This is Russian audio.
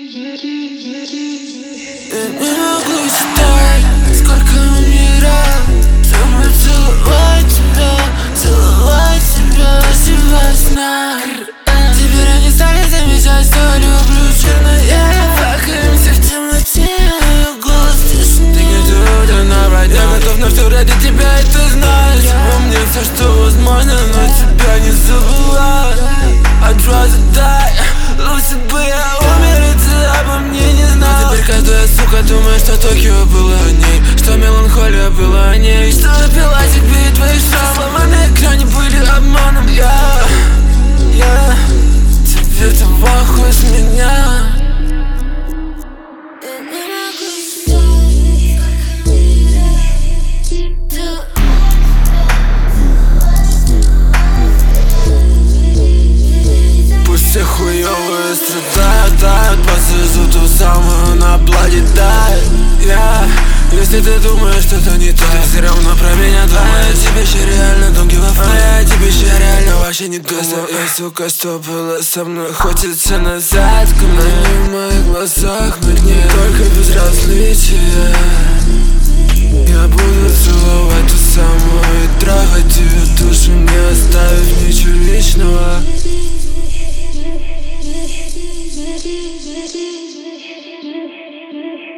не могу считать, сколько мне раз чтобы целовать тебя до сна. Теперь они стали замечать, что люблю черное. Плакаемся в темноте, ее голос тишины. Ты готов набрать, я готов на все ради тебя, и ты знаешь. Помни все, что возможно, но тебя не забывай. I'd rather die, лучше бы я умер, и ты обо мне не знал. Теперь каждая сука думает, что Токио было о ней, что меланхолия была о ней, что пила тебе и твои слова на экране были обманом. Тебе того хуй с меня. Все хуёвые страдают, посажу ту самую на бладе дай. Если ты думаешь, что это не так, ты все равно про меня думаешь. Я тебе еще реально don't give a fuck. Я тебе еще реально вообще не думаю. Я, сука, что было со мной, хочется назад ко мне. В моих глазах мигнет только безразличие. Я буду целовать ту самую и трахать ее душу.